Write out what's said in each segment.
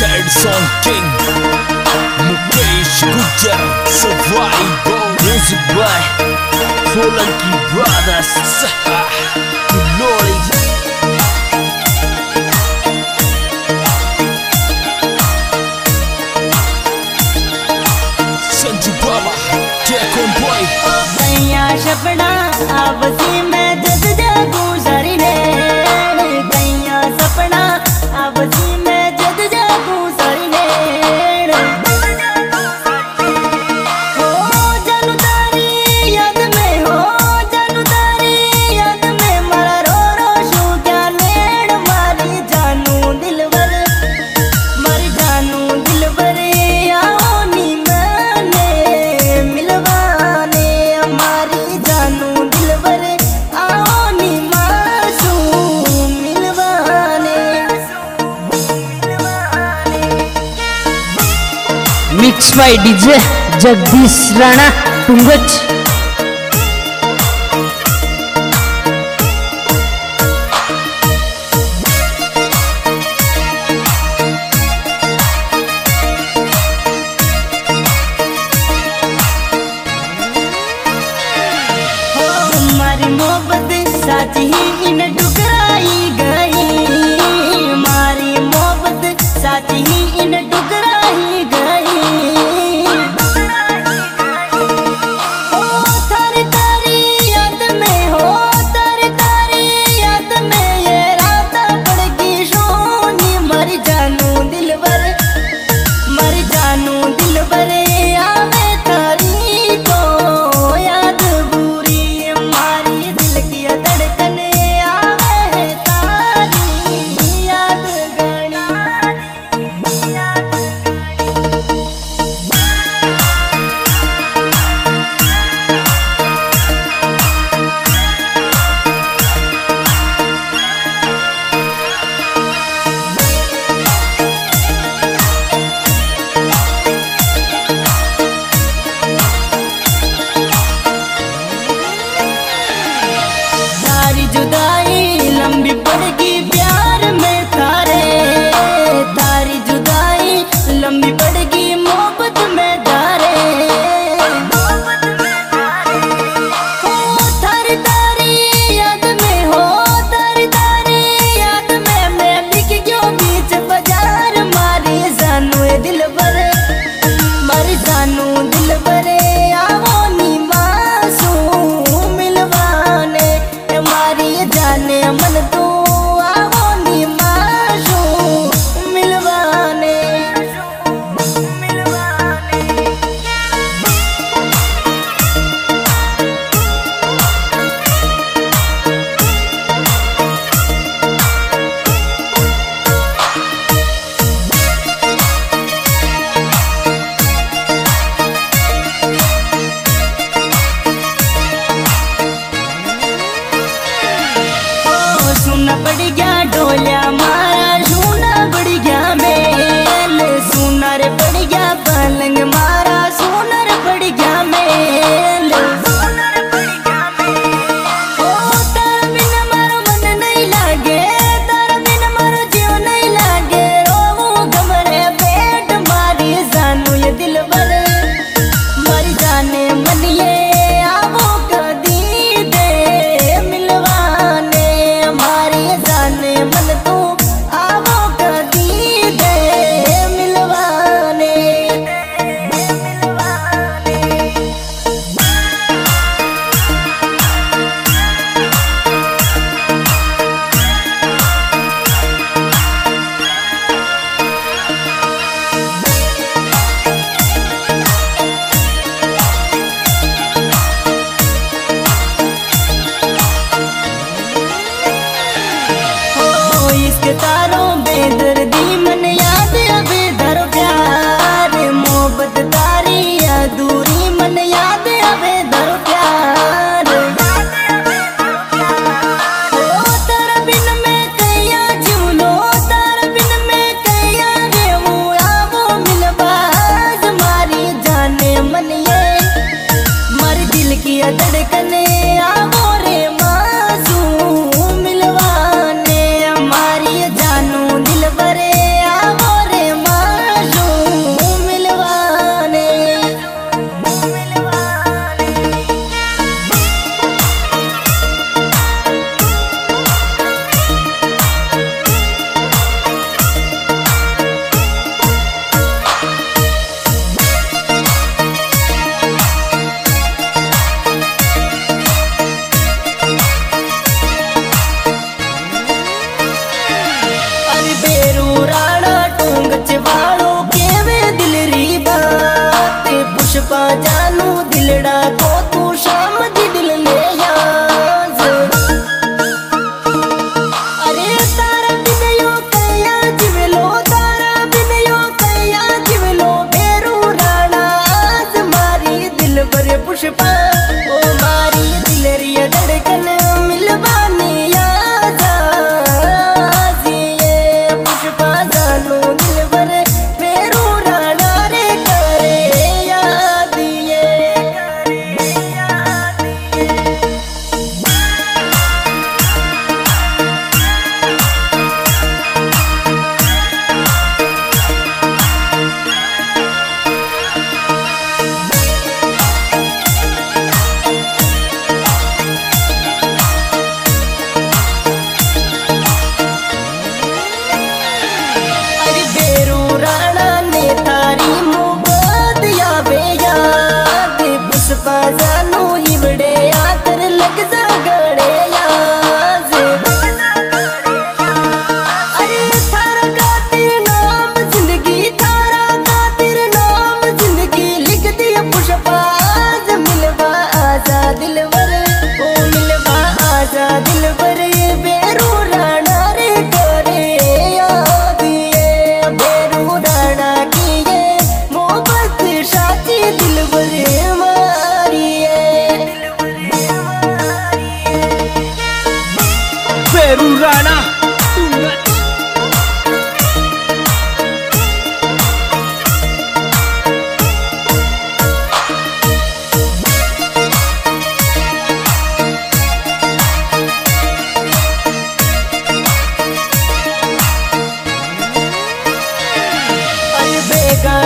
Sad Song King Mukesh Gujar Survival Music by Solanki Brothers Glory Sanju Baba Take on boy गैया सपना आपसी में जद जागू सारी ने गैया सपना आपसी में जद जागू सारी ने हो जानू तारी याद में हो जानू तारी याद में मारा रो रो शू क्या नेड़ मारी जानू दिलवर आओ नी मैंने मिलवाने हमारी जानू दिलवर आओ नी मासूम मिलवाने mix by DJ Jagdish Rana टुंगच। हमारी मोहब्बत सच ही इन ठुकराई गई हमारी मोहब्बत सच ही इन ठुकराई गई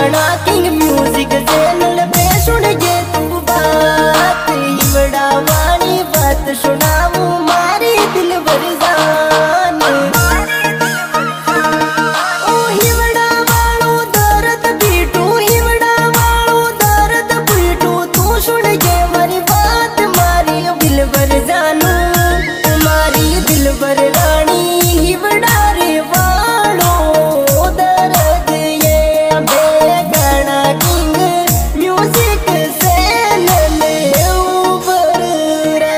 गाना किंग म्यूजिक चैनल पे सुन जे तू बात हिवड़ा वाली बात सुनाऊ मारी दिल भर जान ओ हिवड़ा वालो दर्द पीटू हिवड़ा वालो दर्द पीटू तू सुन जे मारी बात मारी दिल भर जानू मारी दिल भर रानी हिवड़ा रे वालो दर्द ये गाना किंग म्यूजिक चैनल ऊपर रे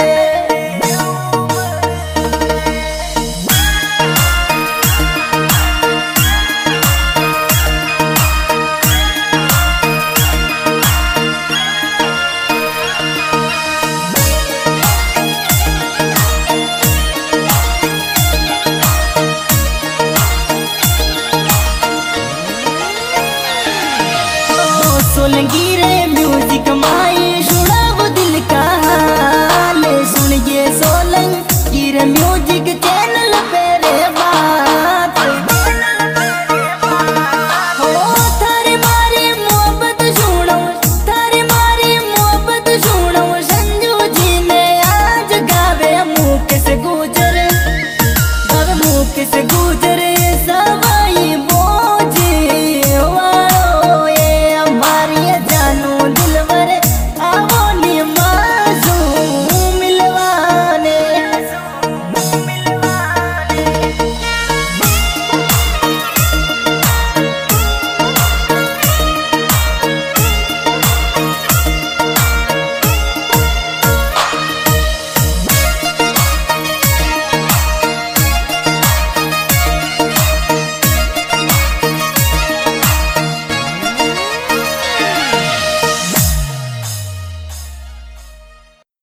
सोलंगी रे